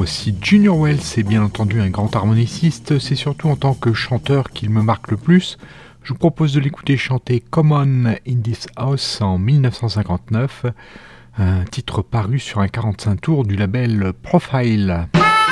Si Junior Wells est bien entendu un grand harmoniciste, c'est surtout en tant que chanteur qu'il me marque le plus. Je vous propose de l'écouter chanter Come On in This House en 1959, un titre paru sur un 45 tours du label Profile.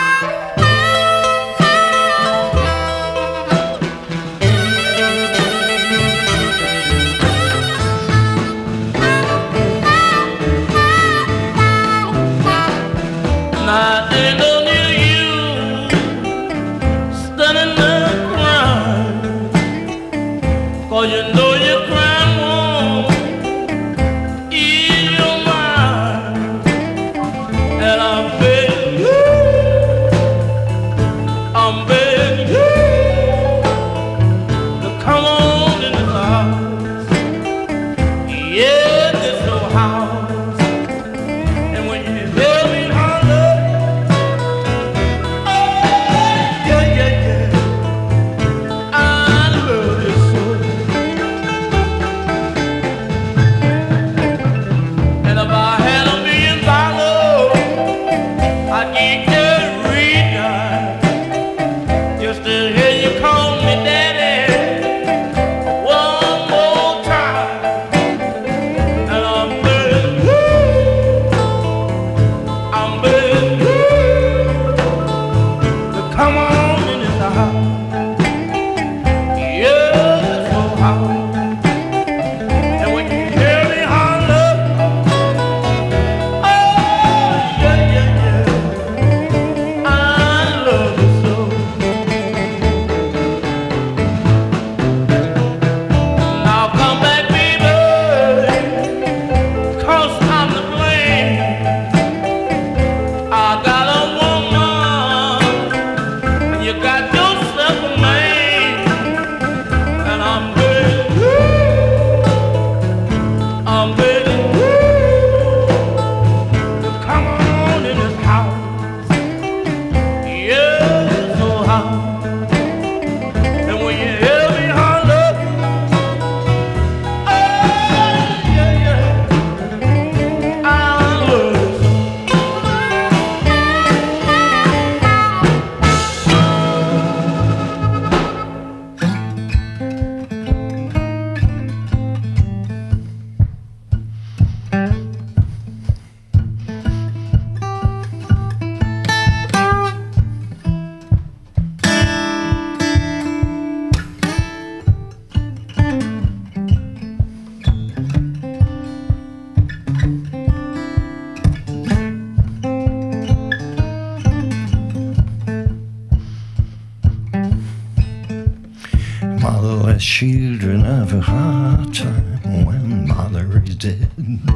Children have a hard time when mother is dead.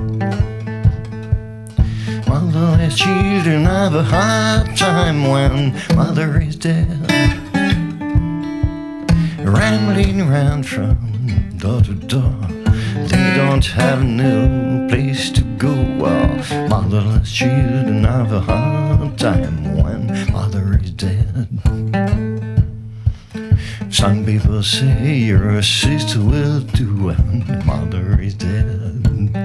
Motherless children have a hard time when mother is dead. Rambling around from door to door, they don't have no place to go. Well, motherless children have a hard time when mother is dead. Some people say your sister will do when mother is dead.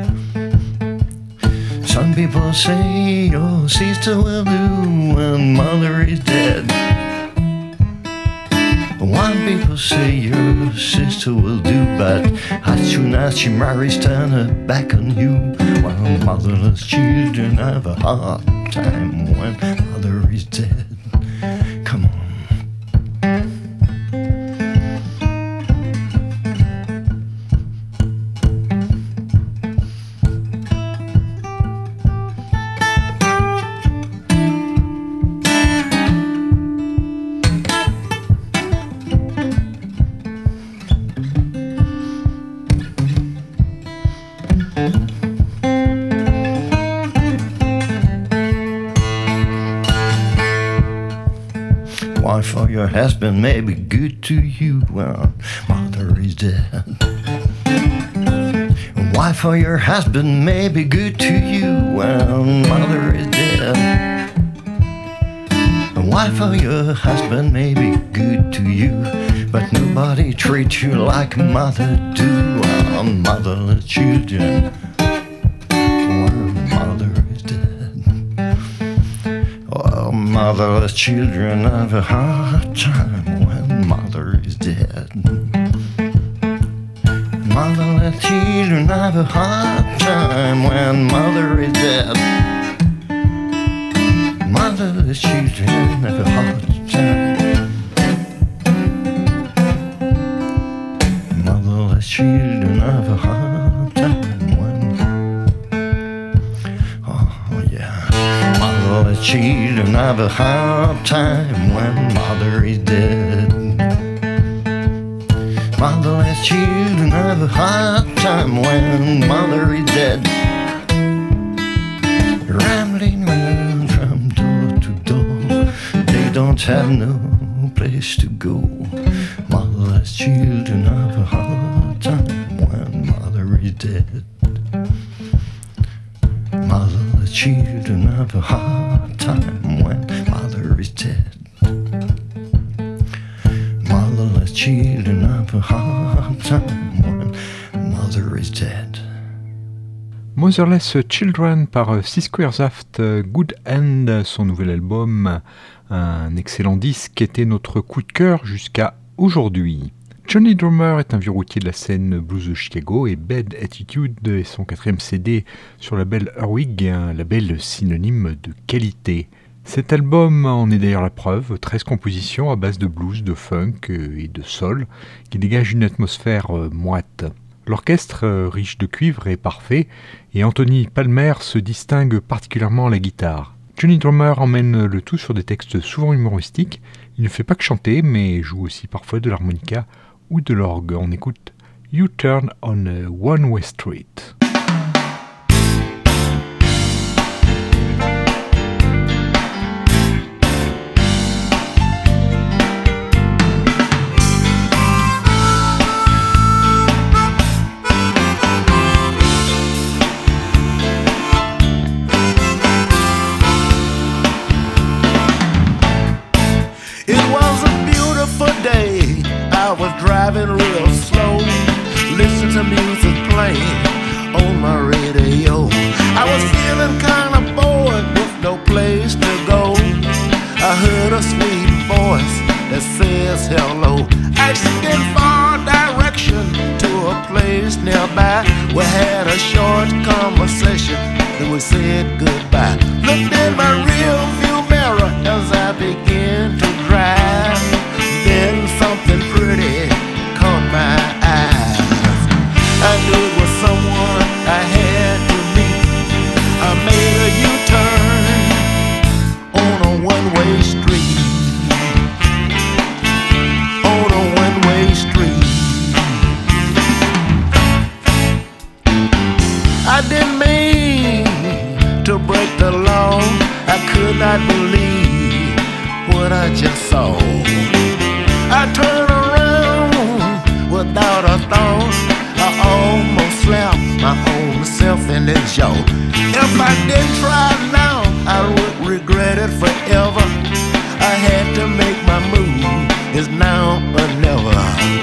Some people say your sister will do when mother is dead. One people say your sister will do, but as soon as she marries, turn her back on you. While motherless children have a hard time when mother is dead. Come on. Wife or your husband may be good to you when mother is dead. Wife or your husband may be good to you when mother is dead. Wife or your husband may be good to you, but nobody treats you like mother do. Motherless children when mother is dead. Motherless children have a hard time when mother is dead. Motherless children have a hard time when mother is dead. Motherless children have a hard time. Motherless children have a hard time when, oh yeah. Motherless children have a hard time when mother is dead. Motherless children have a hard time when mother is dead. Rambling around from door to door, they don't have no place to go. Motherless children have a hard time when mother is dead. Motherless children have a hard time when mother is dead. Motherless children have a hard time when mother is dead. Motherless Children par Six Squares After Good End, son nouvel album, un excellent disque qui était notre coup de cœur jusqu'à aujourd'hui. Johnny Drummer est un vieux routier de la scène blues de Chicago et Bad Attitude est son 4e CD sur le label Earwig, un label synonyme de qualité. Cet album en est d'ailleurs la preuve, 13 compositions à base de blues, de funk et de soul qui dégagent une atmosphère moite. L'orchestre, riche de cuivre, est parfait et Anthony Palmer se distingue particulièrement à la guitare. Johnny Drummer emmène le tout sur des textes souvent humoristiques. Il ne fait pas que chanter, mais joue aussi parfois de l'harmonica ou de l'orgue. On écoute You Turn on a One-Way Street. Driving real slow, listen to music playing on my radio. I was feeling kinda bored with no place to go. I heard a sweet voice that says hello, asking for direction to a place nearby. We had a short conversation, then we said goodbye. Looked in my rear view mirror as I began to drive. Then something pretty caught my eyes. I knew it was someone I had to meet. I made a U-turn on a one-way street. On a one-way street. I didn't mean to break the law. I could not believe what I just saw. I turned around without a thought. I almost slapped my own self in the jaw. If I didn't try now, I would regret it forever. I had to make my move. It's now or never.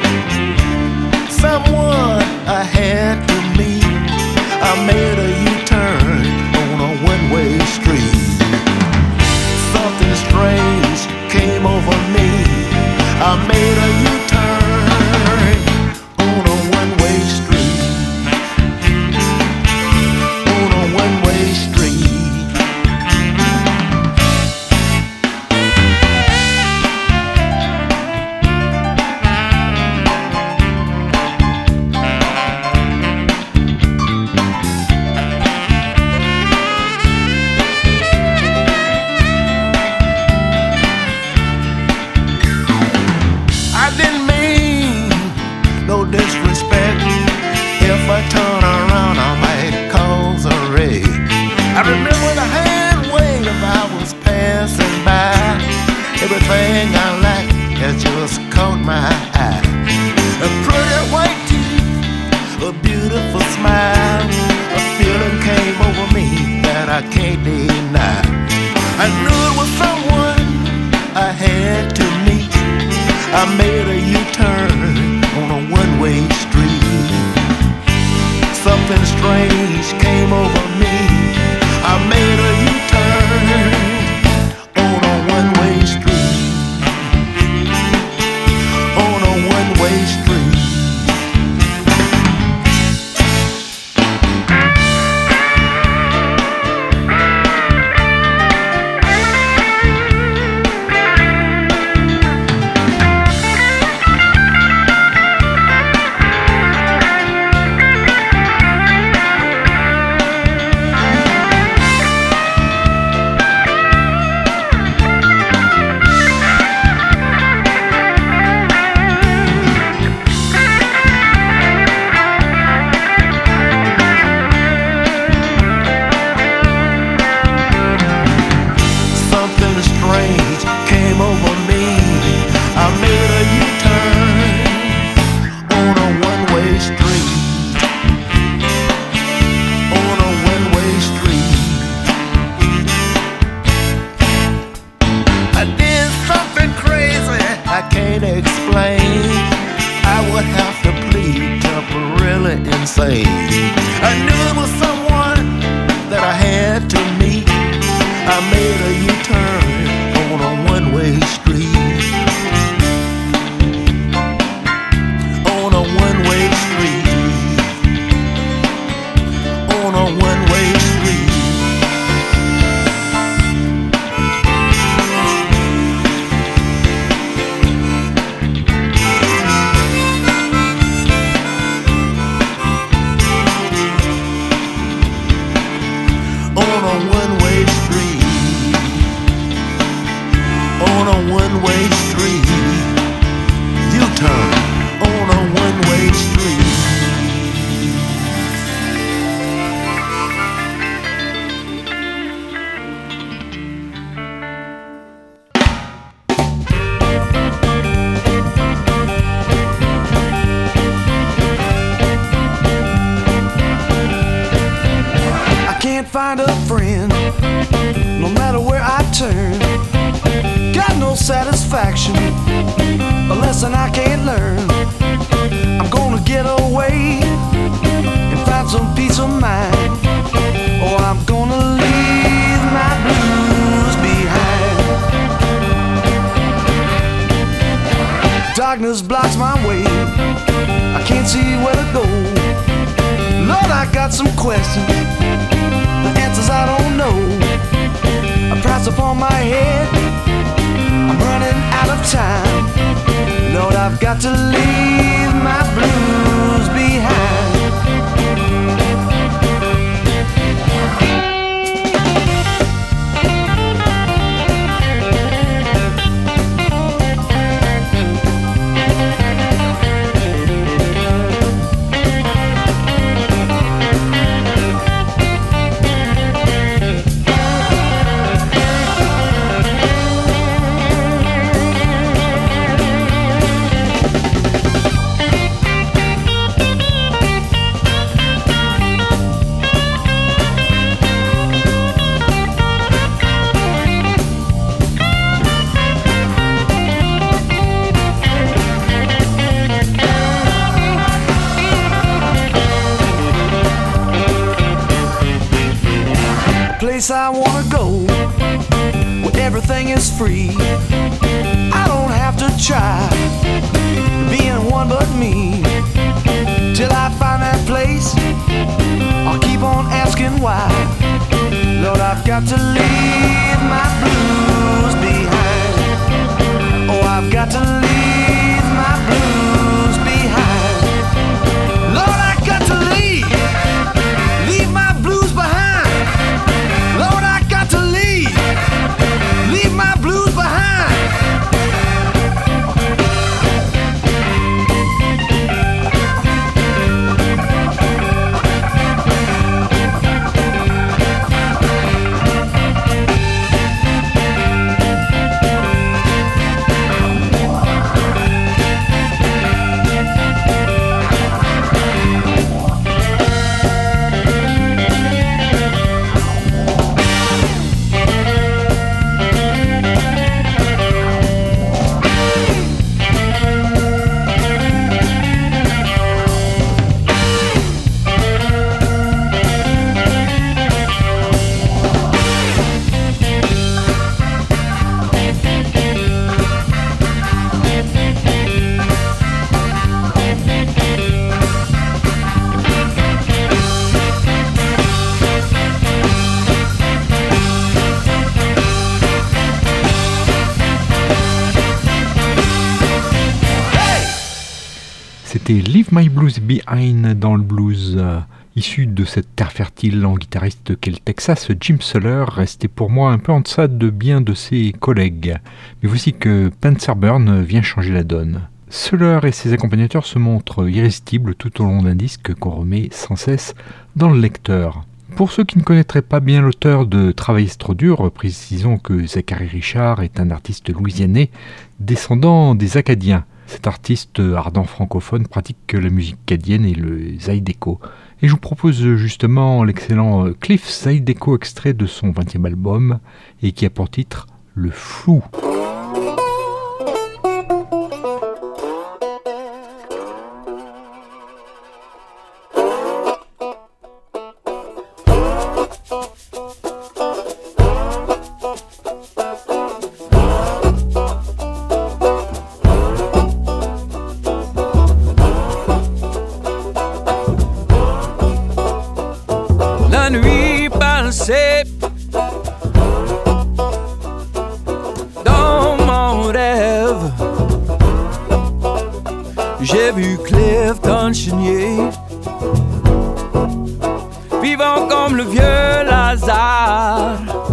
Someone I had to meet. I made a U-turn on a one-way street. Something strange came over me. I made a U-turn on a one-way street. On a one-way street. Disrespect. If I turn around, I might cause a wreck. I remember the hand wave I was passing by. Everything I like has just caught my eye. A pretty white teeth, a beautiful smile. A feeling came over me that I can't deny. I knew it was someone I had to meet. I made a U-turn on a one-way street. Something strange came over me. I made a U-turn on a one-way street. pain, I would have to plead temporarily insane. I knew it was someone that I had to meet. I made a U-turn on a one-way street. On a one-way street. On a one-way street. On a one-way street. On a one-way street. U-turn on a one-way street. I can't find a friend, no matter where I turn. Got no satisfaction, a lesson I can't learn. I'm gonna get away and find some peace of mind, or I'm gonna leave my blues behind. Darkness blocks my way, I can't see where to go. Lord, I got some questions, the answers I don't know. A price upon my head, I'm running out of time. Lord, I've got to leave my blues behind. Place I wanna go, where everything is free. I don't have to try being one but me. Till I find that place, I'll keep on asking why. Lord, I've got to leave my blues behind. Oh, I've got to leave my blues behind. Lord, I got to leave my blues behind. Lord, I got to leave my blues behind. C'était Leave My Blues Behind dans le blues. Issu de cette terre fertile en guitariste qu'est le Texas, Jim Suller restait pour moi un peu en deçà de bien de ses collègues. Mais voici que Panzer Burn vient changer la donne. Suller et ses accompagnateurs se montrent irrésistibles tout au long d'un disque qu'on remet sans cesse dans le lecteur. Pour ceux qui ne connaîtraient pas bien l'auteur de Travailler trop dur, précisons que Zachary Richard est un artiste louisianais descendant des Acadiens. Cet artiste ardent francophone pratique la musique acadienne et le zydeco. Et je vous propose justement l'excellent Cliff Zydeco extrait de son 20e album et qui a pour titre Le Flou. J'ai vu Clifton Chenier, vivant comme le vieux Lazare.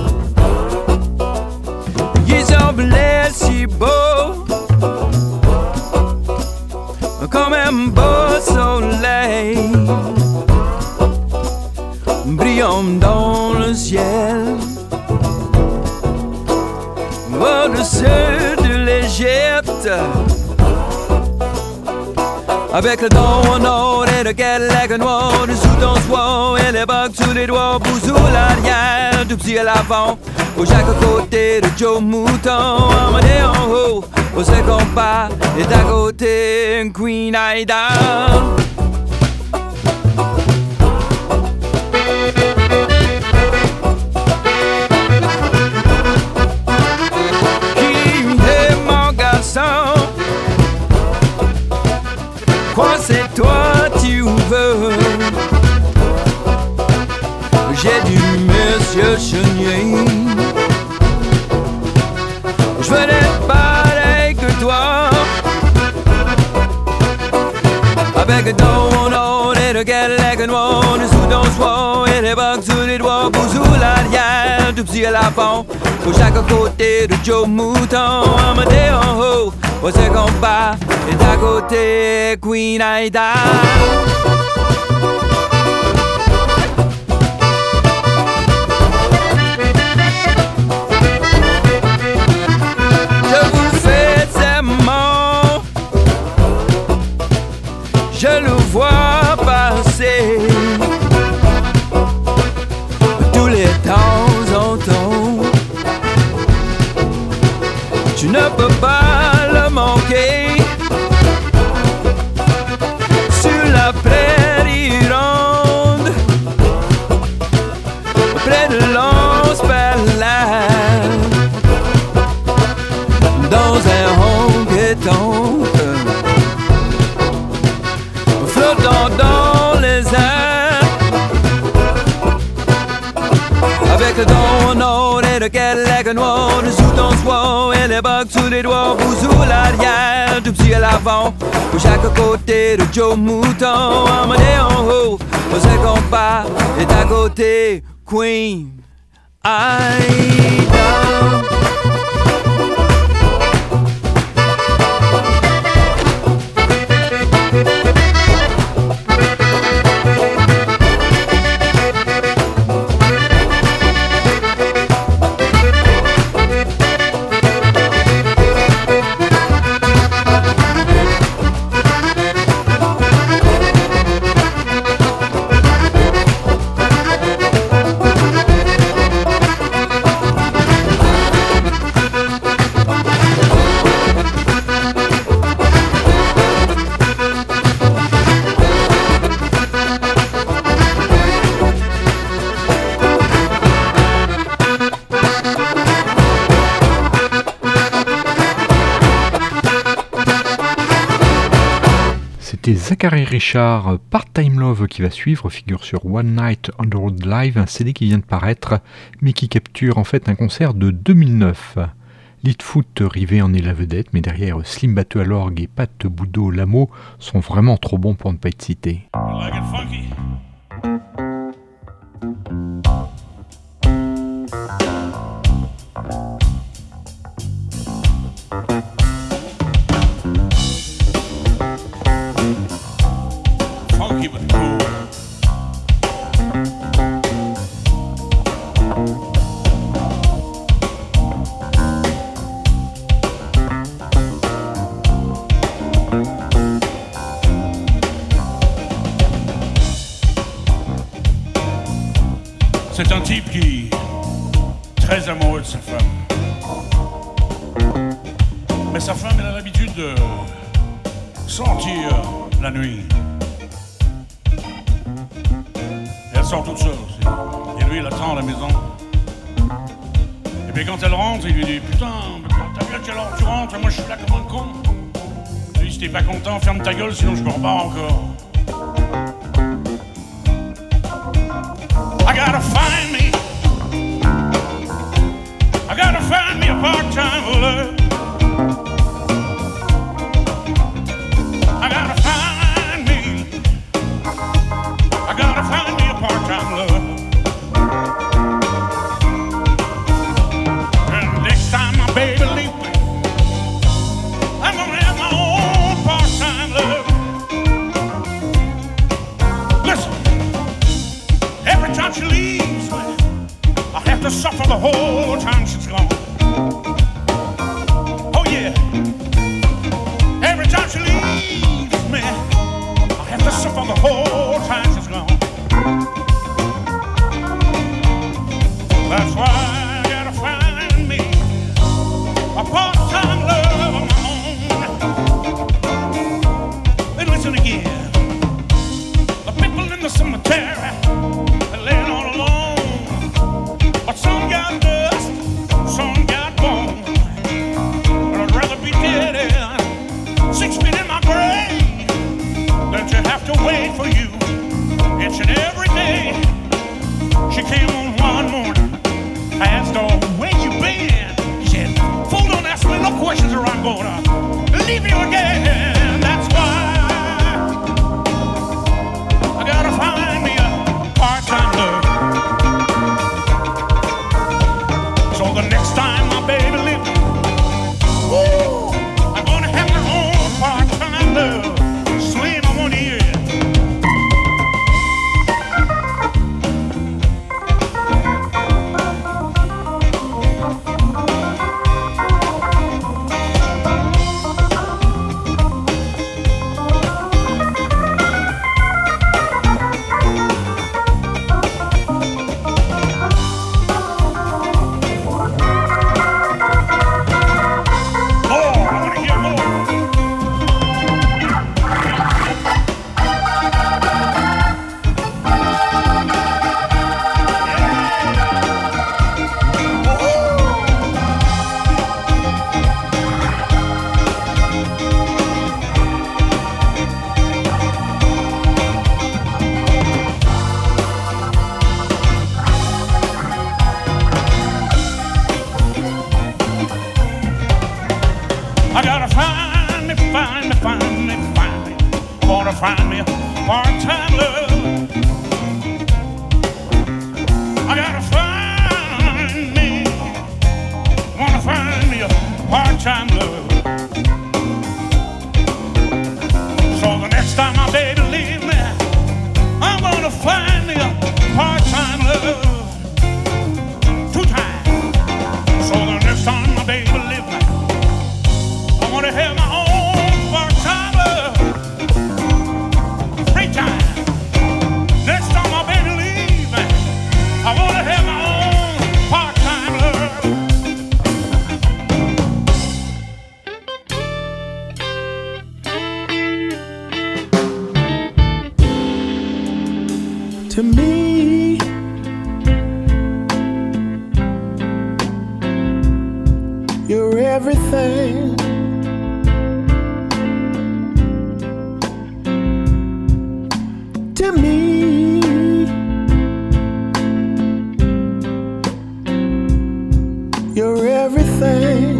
Ils semblaient si beaux, comme un beau soleil, brillant dans le ciel, au-dessus de l'Égypte. Avec le don en or et le galègue noir, dessous ton soir et les bugs sous les doigts, bousou l'arrière, du petit à l'avant, au chaque côté de Joe Mouton, emmené en haut, au second pas, et d'à côté, Queen Aida. Qui est mon garçon? Quoi c'est toi tu veux? J'ai du Monsieur Chenier. Je veux être pareil que toi, avec le dos en or et le galègue noir, dessous ton soir et les bugs sous les doigts, bousou l'arrière, du petit à l'avant, au chaque côté de Joe Mouton, emmené en haut, au second pas, et d'à côté, Queen Aida. Je le vois passer tous les temps en temps. Tu ne peux pas le manquer. Sur la prairie ronde, près de l'Anse-Berlin, dans un honky-tonk, flottant dans les airs, avec le don en or et le galègue noir, dessous ton soir et les bugs sous les doigts, bousou l'arrière, du petit à l'avant, pour chaque côté de Joe Mouton, emmené en haut, au second pas, et d'à côté, Queen Aida. Zachary Richard, Part-Time Love qui va suivre, figure sur One Night on the Road Live, un CD qui vient de paraître, mais qui capture en fait un concert de 2009. Leadfoot Rivet en est la vedette, mais derrière Slim Batteux à l'orgue et Pat Boudot Lamo sont vraiment trop bons pour ne pas être cités. Like it funky. Funky but cool. C'est un type qui est très amoureux de sa femme. Mais sa femme, elle a l'habitude de sortir la nuit. Et elle sort toute seule aussi. Et lui, il attend à la maison. Et puis quand elle rentre, il lui dit « Putain, t'as vu à quelle heure tu rentres? Moi, je suis là comme un con. » Lui, si t'es pas content, ferme ta gueule, sinon je me repars encore. I gotta find me a part-time love. I gotta to suffer the whole time she's gone. Oh yeah. Every time she leaves me, I have to suffer the whole time she's gone. That's why I gotta find me a part-time love of my own. And listen again. The people in the cemetery, they're laying all alone. But some got dust, some got bone. But I'd rather be dead and 6 feet in my grave than to have to wait for you each and every day. She came on one morning. I asked her, where you been? She said, fool, don't ask me no questions or I'm gonna leave you again. That's why I gotta find me a part-time love. So the next time my baby leaves, woo, I'm gonna have my own part-time love. Slim, I wanna hear it. I gotta find me. I wanna find me a part-time love. I gotta find me. Wanna find me a part-time love. So the next time my baby leaves me, I'm gonna find me a part-time love. 2 times. So the next time my baby leaves me, I wanna have my own part-time love. 3 times. Next time my baby leaves me, I wanna have my own part-time love. To me, you're everything. To me, you're everything.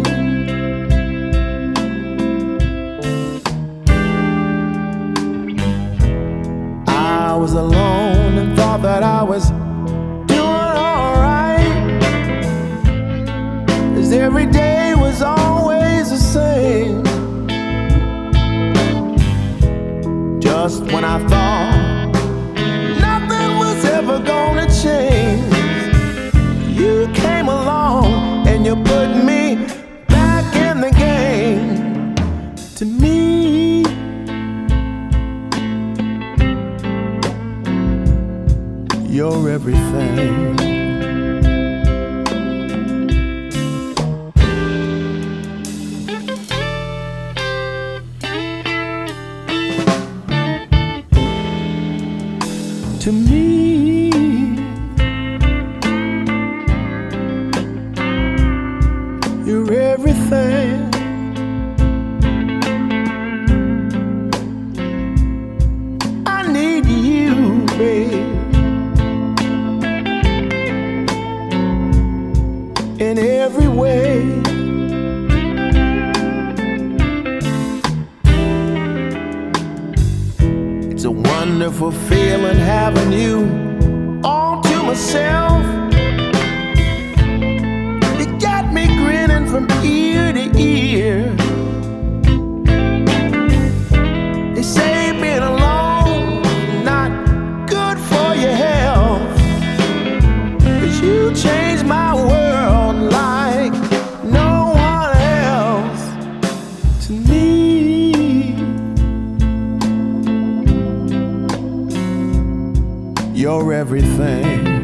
I was alone and thought that I was doing alright, 'cause every day was always the same. Just when I thought nothing was ever gonna change, you came along and you put me back in the game. To me, you're everything. To me, you're everything. I need you, babe, in every way. It's a wonderful feeling having you all to myself. You got me grinning from ear to ear. They say being alone not good for your health, 'cause you changed my You're everything.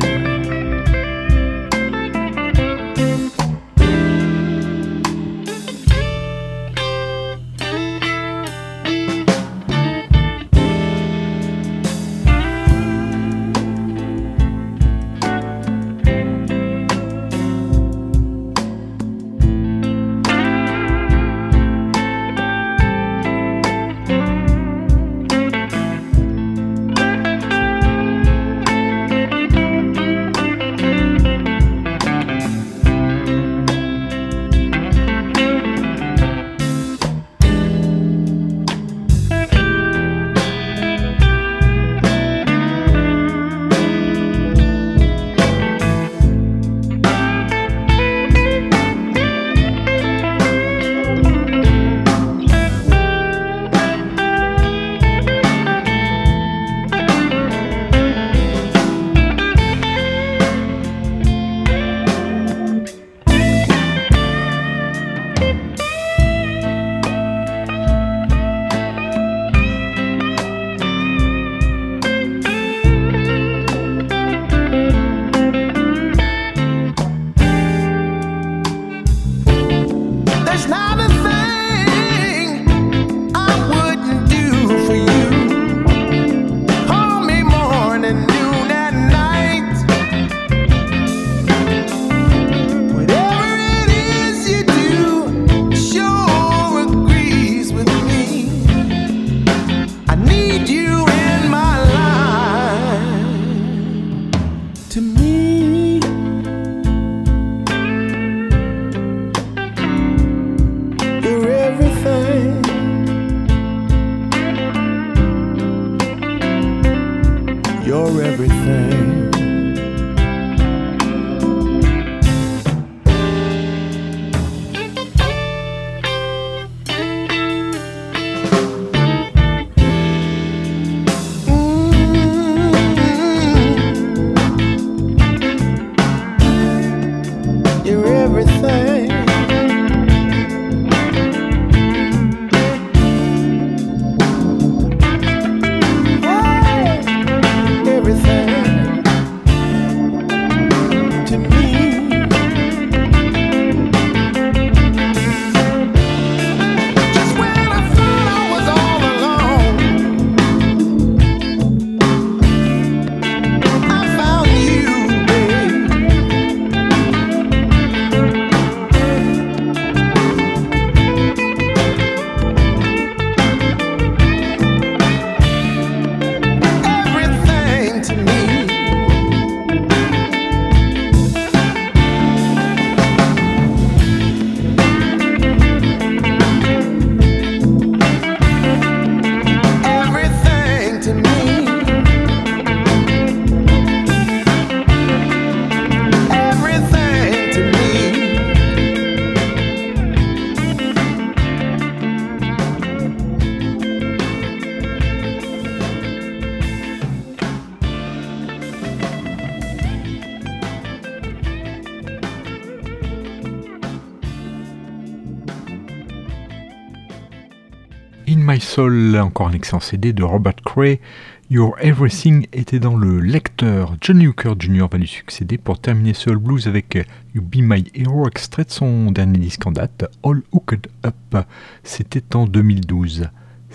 In My Soul, encore un excellent CD de Robert Cray. Your Everything était dans le lecteur. Johnny Hooker Jr. va lui succéder pour terminer Soul Blues avec You Be My Hero, extrait de son dernier disque en date, All Hooked Up. C'était en 2012.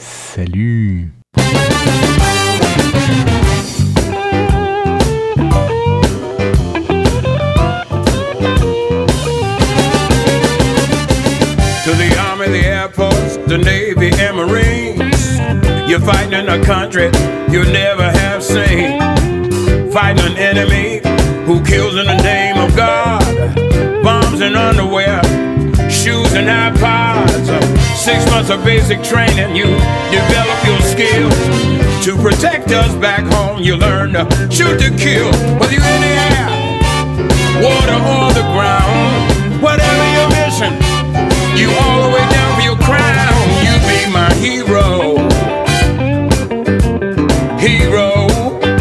Salut! To the Army, the Air Force, the Navy and Marines, you're fighting in a country you never have seen. Fighting an enemy who kills in the name of God. Bombs and underwear, shoes and iPods. 6 months of basic training, you develop your skills. To protect us back home, you learn to shoot to kill. Whether you're in the air, water or the ground, whatever your mission, you all the way down for your crown. You be my hero. Hero.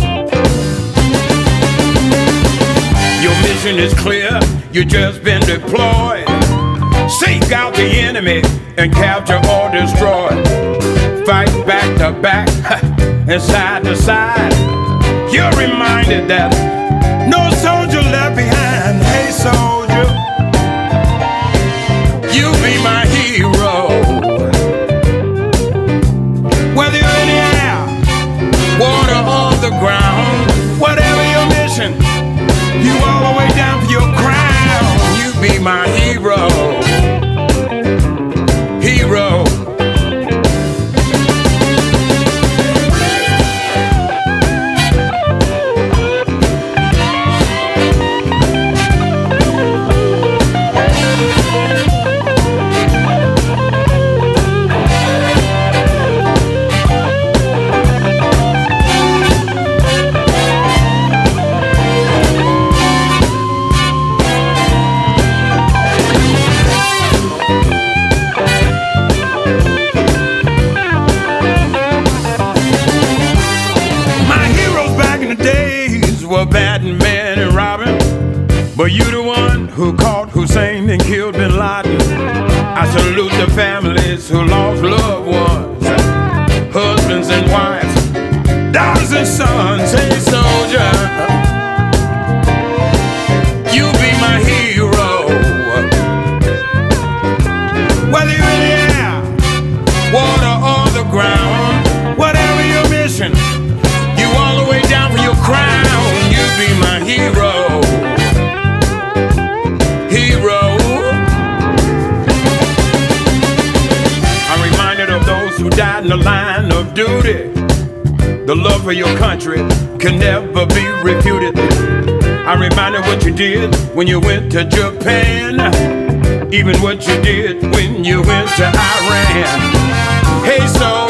Your mission is clear, you just been deployed. Seek out the enemy and capture or destroy. Fight back to back and side to side. you're reminded that no soldier left behind. Hey soldier, you be my hero. Whether you're in the air, water, or the ground, whatever your mission, you all the way down for your crown. You be my hero. Hero. Batman and Robin, but you the one who caught Hussein and killed Bin Laden. I salute the families who lost loved ones, husbands and wives, daughters and sons. Hey soldier, you be my hero. Whether you're in the air, water, or the ground, whatever your mission, you all the way down for your crown. Be my hero, hero. I'm reminded of those who died in the line of duty. The love for your country can never be refuted. I'm reminded what you did when you went to Japan, even what you did when you went to Iran. Hey, so